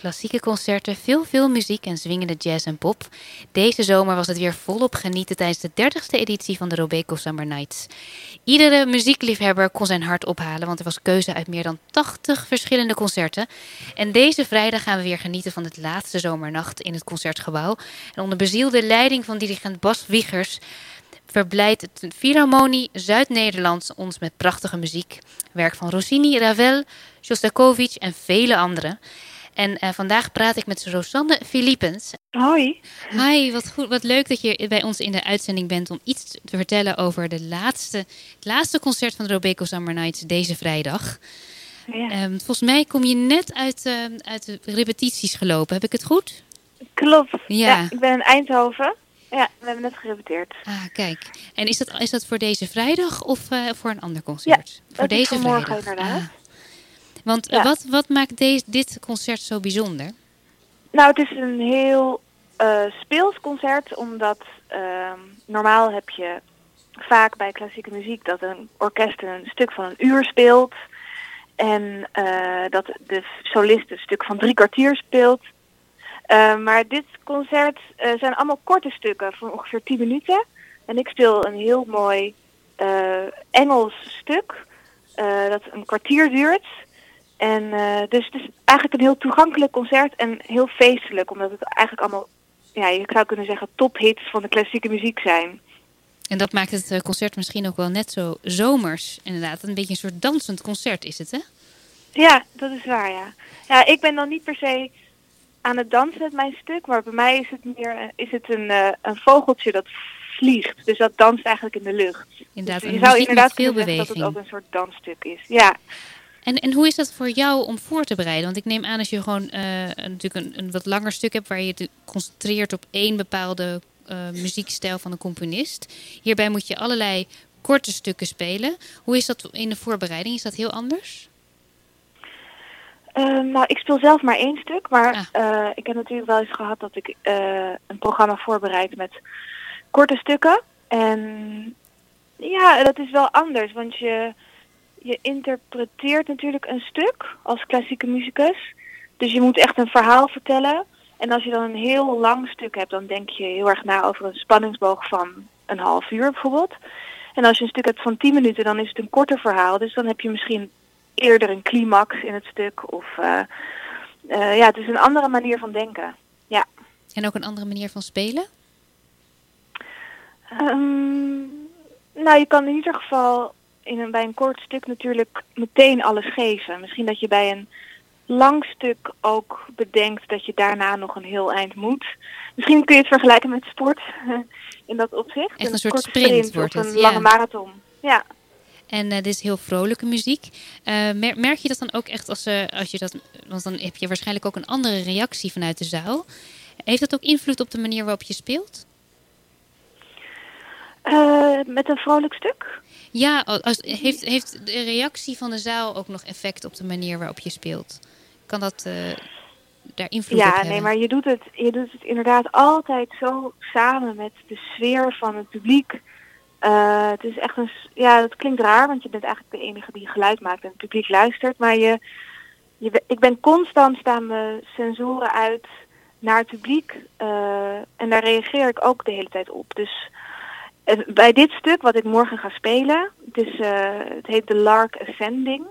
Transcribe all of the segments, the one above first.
klassieke concerten, veel muziek en zwingende jazz en pop. Deze zomer was het weer volop genieten tijdens de 30e editie van de Robeco Summer Nights. Iedere muziekliefhebber kon zijn hart ophalen, want er was keuze uit meer dan 80 verschillende concerten. En deze vrijdag gaan we weer genieten van het laatste zomernacht in het Concertgebouw. En onder bezielde leiding van dirigent Bas Wiegers verblijdt het Philharmonie Zuid-Nederland ons met prachtige muziek. Werk van Rossini, Ravel, Shostakovich en vele anderen. En vandaag praat ik met Rosanne Philippens. Hoi. Hi, wat goed, wat leuk dat je bij ons in de uitzending bent om iets te vertellen over het laatste concert van de Robeco Summer Nights deze vrijdag. Ja. Volgens mij kom je net uit de repetities gelopen. Heb ik het goed? Klopt. Ja. Ik ben in Eindhoven. Ja, we hebben net gerepeteerd. Ah, kijk. En is dat voor deze vrijdag of voor een ander concert? Ja, voor deze voor morgen vrijdag. inderdaad. Want wat maakt dit concert zo bijzonder? Nou, het is een heel speels concert, omdat normaal heb je vaak bij klassieke muziek dat een orkest een stuk van 1 uur speelt. En dat de solist een stuk van 3 kwartier speelt. Maar dit concert zijn allemaal korte stukken van ongeveer 10 minuten. En ik speel een heel mooi Engels stuk dat een kwartier duurt. En dus het is eigenlijk een heel toegankelijk concert en heel feestelijk. Omdat het eigenlijk allemaal, ja, je zou kunnen zeggen, tophits van de klassieke muziek zijn. En dat maakt het concert misschien ook wel net zo zomers, inderdaad. Een beetje een soort dansend concert is het, hè? Ja, dat is waar, ja. Ja, ik ben dan niet per se aan het dansen met mijn stuk, maar bij mij is het een vogeltje dat vliegt. Dus dat danst eigenlijk in de lucht. Inderdaad, dus je zou inderdaad veel kunnen zeggen beweging. dat het ook een soort dansstuk is. Ja. En hoe is dat voor jou om voor te bereiden? Want ik neem aan als je gewoon natuurlijk een wat langer stuk hebt waar je je concentreert op één bepaalde muziekstijl van een componist. Hierbij moet je allerlei korte stukken spelen. Hoe is dat in de voorbereiding? Is dat heel anders? Nou, ik speel zelf maar 1 stuk, maar ik heb natuurlijk wel eens gehad dat ik een programma voorbereid met korte stukken. En ja, dat is wel anders, want je interpreteert natuurlijk een stuk als klassieke muzikus. Dus je moet echt een verhaal vertellen. En als je dan een heel lang stuk hebt, dan denk je heel erg na over een spanningsboog van een half uur bijvoorbeeld. En als je een stuk hebt van 10 minuten, dan is het een korter verhaal. Dus dan heb je misschien eerder een climax in het stuk. Of ja, het is een andere manier van denken. Ja. En ook een andere manier van spelen? Nou, je kan in ieder geval bij een kort stuk natuurlijk meteen alles geven. Misschien dat je bij een lang stuk ook bedenkt dat je daarna nog een heel eind moet. Misschien kun je het vergelijken met sport in dat opzicht. Echt een soort korte sprint wordt het. Of een lange marathon. Ja. En dit is heel vrolijke muziek. Merk je dat dan ook echt als je dat... Want dan heb je waarschijnlijk ook een andere reactie vanuit de zaal. Heeft dat ook invloed op de manier waarop je speelt? Met een vrolijk stuk? Ja, heeft de reactie van de zaal ook nog effect op de manier waarop je speelt? Kan dat daar invloed op hebben? Ja, nee, maar je doet het inderdaad altijd zo samen met de sfeer van het publiek. Het is echt dat klinkt raar, want je bent eigenlijk de enige die geluid maakt en het publiek luistert. Maar ik ben constant, staan mijn sensoren uit naar het publiek en daar reageer ik ook de hele tijd op. Dus bij dit stuk wat ik morgen ga spelen, het heet The Lark Ascending,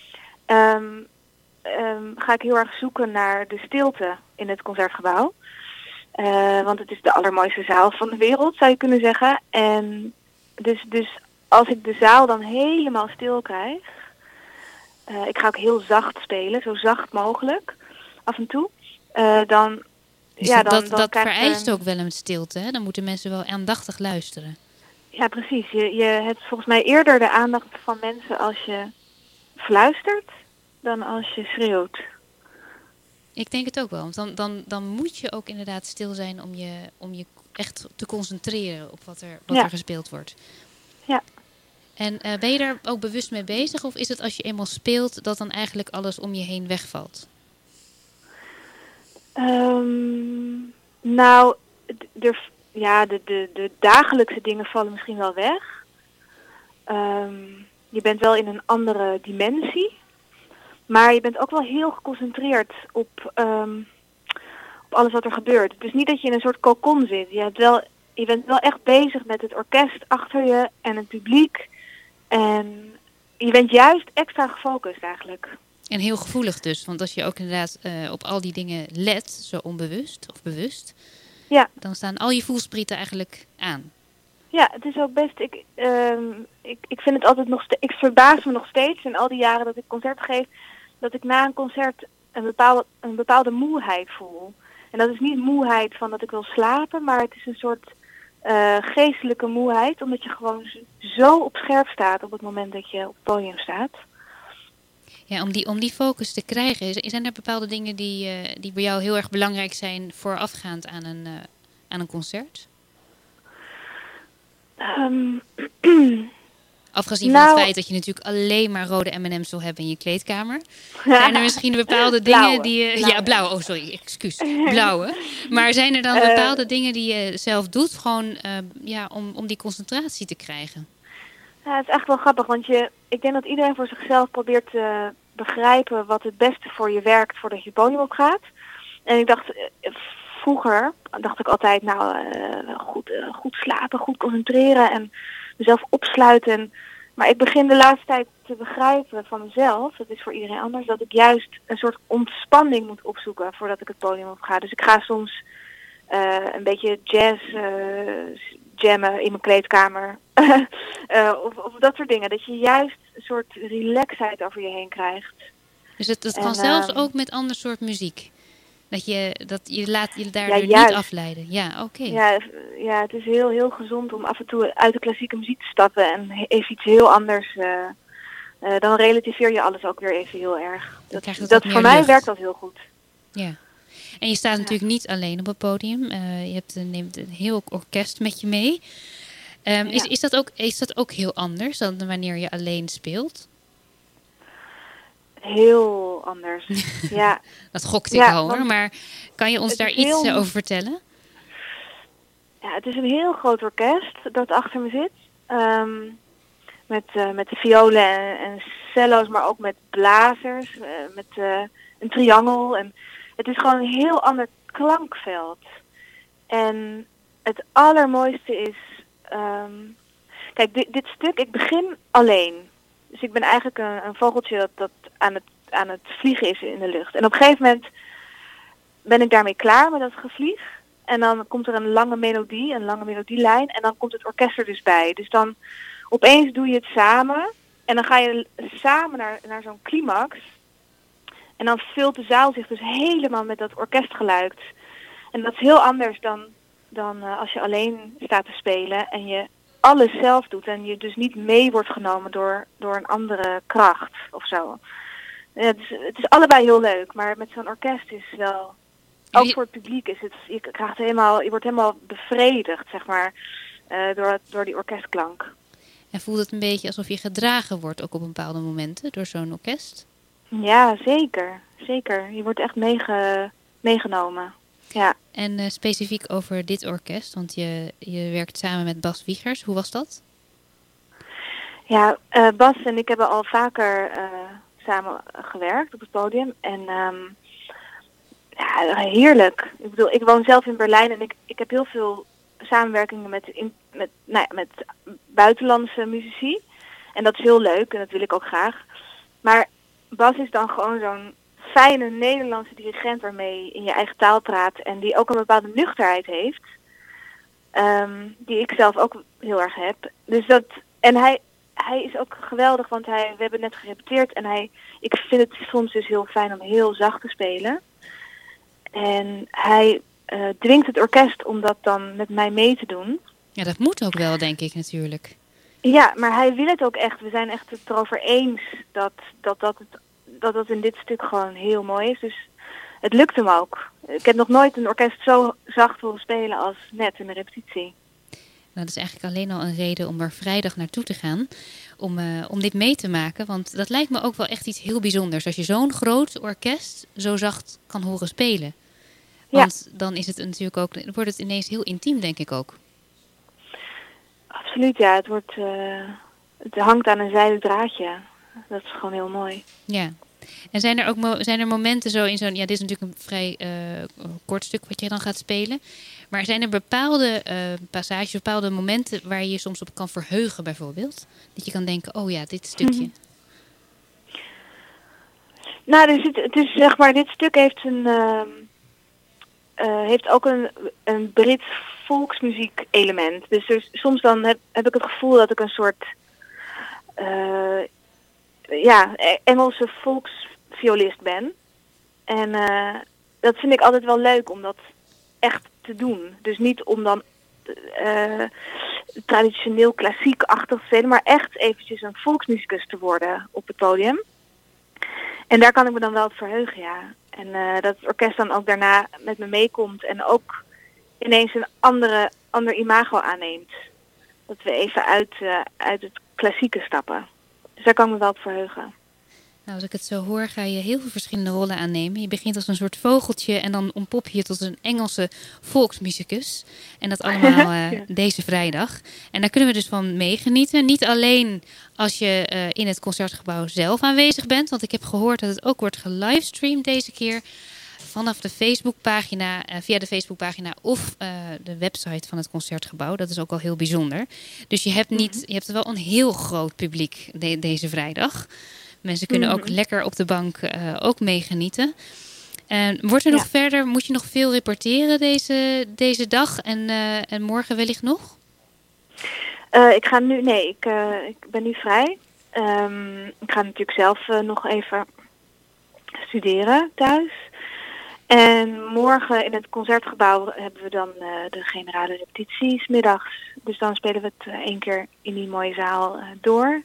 ga ik heel erg zoeken naar de stilte in het Concertgebouw. Want het is de allermooiste zaal van de wereld, zou je kunnen zeggen. En dus als ik de zaal dan helemaal stil krijg, ik ga ook heel zacht spelen, zo zacht mogelijk, af en toe, dan... Dus ja, dat vereist ook wel een stilte, hè? Dan moeten mensen wel aandachtig luisteren. Ja, precies. Je hebt volgens mij eerder de aandacht van mensen als je fluistert dan als je schreeuwt. Ik denk het ook wel. Want dan moet je ook inderdaad stil zijn om je echt te concentreren op wat er gespeeld wordt. Ja. En ben je daar ook bewust mee bezig? Of is het als je eenmaal speelt dat dan eigenlijk alles om je heen wegvalt? Nou, de dagelijkse dingen vallen misschien wel weg. Je bent wel in een andere dimensie. Maar je bent ook wel heel geconcentreerd op alles wat er gebeurt. Het is niet dat je in een soort cocon zit. Je bent wel echt bezig met het orkest achter je en het publiek. En je bent juist extra gefocust eigenlijk. En heel gevoelig dus. Want als je ook inderdaad op al die dingen let, zo onbewust of bewust, dan staan al je voelsprieten eigenlijk aan. Ja, het is ook best. Ik vind het altijd ik verbaas me nog steeds in al die jaren dat ik concerten geef, dat ik na een concert een bepaalde moeheid voel. En dat is niet moeheid van dat ik wil slapen, maar het is een soort geestelijke moeheid, omdat je gewoon zo op scherp staat op het moment dat je op het podium staat. Ja, om die focus te krijgen, zijn er bepaalde dingen die bij jou heel erg belangrijk zijn voorafgaand aan een concert? Afgezien van het feit dat je natuurlijk alleen maar rode M&M's wil hebben in je kleedkamer. Zijn er misschien bepaalde dingen die je... Ja, blauwe. Oh, sorry. Excuus. Blauwe. Maar zijn er dan bepaalde dingen die je zelf doet, gewoon om die concentratie te krijgen? Ja, het is echt wel grappig, want ik denk dat iedereen voor zichzelf probeert te begrijpen wat het beste voor je werkt voordat je het podium opgaat. En ik dacht, vroeger dacht ik altijd, goed slapen, goed concentreren en mezelf opsluiten. Maar ik begin de laatste tijd te begrijpen van mezelf, dat is voor iedereen anders, dat ik juist een soort ontspanning moet opzoeken voordat ik het podium op ga. Dus ik ga soms een beetje jazz jammen in mijn kleedkamer. of dat soort dingen. Dat je juist een soort relaxheid over je heen krijgt. Dus dat kan zelfs ook met ander soort muziek? Dat je laat je daardoor niet afleiden. Ja, oké. Ja, het is heel, heel gezond om af en toe uit de klassieke muziek te stappen en even iets heel anders. Dan relativeer je alles ook weer even heel erg. Dat voor mij werkt dat heel goed. Ja. En je staat natuurlijk niet alleen op het podium. Je neemt een heel orkest met je mee. Is dat ook heel anders dan wanneer je alleen speelt? Heel anders, ja. Dat gokte ik al hoor, maar kan je ons daar iets over vertellen? Ja, het is een heel groot orkest dat achter me zit. Met de violen en cello's, maar ook met blazers, met een triangel. En het is gewoon een heel ander klankveld. En het allermooiste is... kijk, dit stuk, ik begin alleen. Dus ik ben eigenlijk een vogeltje dat aan het vliegen is in de lucht. En op een gegeven moment ben ik daarmee klaar met dat gevlieg. En dan komt er een lange melodielijn. En dan komt het orkest er dus bij. Dus dan opeens doe je het samen. En dan ga je samen naar zo'n climax. En dan vult de zaal zich dus helemaal met dat orkestgeluid. En dat is heel anders dan als je alleen staat te spelen en je alles zelf doet. En je dus niet mee wordt genomen door een andere kracht of zo. Ja, het is allebei heel leuk, maar met zo'n orkest is wel... Ook voor het publiek is het... Je wordt helemaal bevredigd, zeg maar, door die orkestklank. En voelt het een beetje alsof je gedragen wordt ook op bepaalde momenten door zo'n orkest? Ja, zeker. Zeker. Je wordt echt meegenomen. Ja. En specifiek over dit orkest, want je werkt samen met Bas Wiegers. Hoe was dat? Ja, Bas en ik hebben al vaker samen gewerkt op het podium. En heerlijk. Ik bedoel, ik woon zelf in Berlijn en ik heb heel veel samenwerkingen met buitenlandse muzici. En dat is heel leuk en dat wil ik ook graag. Maar Bas is dan gewoon zo'n fijne Nederlandse dirigent waarmee je in je eigen taal praat en die ook een bepaalde nuchterheid heeft. Die ik zelf ook heel erg heb. Dus hij is ook geweldig, want we hebben net gerepeteerd en ik vind het soms dus heel fijn om heel zacht te spelen. En hij dwingt het orkest om dat dan met mij mee te doen. Ja, dat moet ook wel, denk ik natuurlijk. Ja, maar hij wil het ook echt. We zijn echt het erover eens dat in dit stuk gewoon heel mooi is. Dus het lukt hem ook. Ik heb nog nooit een orkest zo zacht horen spelen als net in de repetitie. Nou, dat is eigenlijk alleen al een reden om er vrijdag naartoe te gaan. Om dit mee te maken. Want dat lijkt me ook wel echt iets heel bijzonders. Als je zo'n groot orkest zo zacht kan horen spelen. Want dan is het natuurlijk ook, wordt het ineens heel intiem, denk ik ook. Absoluut, ja. Het hangt aan een zijden draadje. Dat is gewoon heel mooi. Ja. En zijn er momenten zo in zo'n... Ja, dit is natuurlijk een vrij kort stuk wat je dan gaat spelen. Maar zijn er bepaalde passages, bepaalde momenten waar je je soms op kan verheugen bijvoorbeeld? Dat je kan denken, oh ja, dit stukje. Nou, het is zeg maar, dit stuk heeft heeft ook een Brits volksmuziek element. Dus soms dan heb ik het gevoel dat ik een soort Engelse volksviolist ben. En dat vind ik altijd wel leuk om dat echt te doen. Dus niet om dan traditioneel klassiek-achtig te spelen, maar echt eventjes een volksmuzikus te worden op het podium. En daar kan ik me dan wel op verheugen, ja. En dat het orkest dan ook daarna met me meekomt en ook ineens een ander imago aanneemt. Dat we even uit het klassieke stappen. Dus daar kan ik me wel op verheugen. Nou, als ik het zo hoor, ga je heel veel verschillende rollen aannemen. Je begint als een soort vogeltje en dan ontpop je tot een Engelse volksmuzikus. En dat allemaal ja. Deze vrijdag. En daar kunnen we dus van meegenieten. Niet alleen als je in het Concertgebouw zelf aanwezig bent. Want ik heb gehoord dat het ook wordt gelivestreamd deze keer. Vanaf de Facebookpagina, via de Facebookpagina of de website van het Concertgebouw. Dat is ook al heel bijzonder. Dus je hebt wel een heel groot publiek deze vrijdag. Mensen kunnen ook lekker op de bank ook meegenieten. Wordt er nog verder, moet je nog veel reporteren deze dag en morgen wellicht nog? Ik ben nu vrij. Ik ga natuurlijk zelf nog even studeren thuis. En morgen in het Concertgebouw hebben we dan de generale repetities middags. Dus dan spelen we het 1 keer in die mooie zaal door.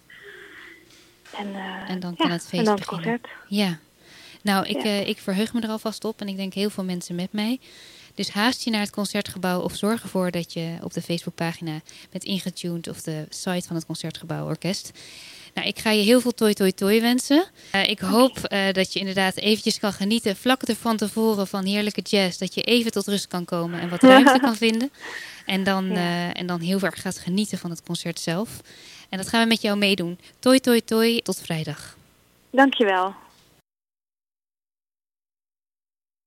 En dan kan het feest beginnen. Het concert. Ja. Nou, ik verheug me er alvast op en ik denk heel veel mensen met mij. Dus haast je naar het Concertgebouw of zorg ervoor dat je op de Facebookpagina bent ingetuned of de site van het Concertgebouw Orkest. Nou, ik ga je heel veel toi wensen. Ik hoop dat je inderdaad eventjes kan genieten vlak van tevoren van heerlijke jazz. Dat je even tot rust kan komen en wat ruimte kan vinden. En dan heel erg gaat genieten van het concert zelf. En dat gaan we met jou meedoen. Toi, tot vrijdag. Dankjewel.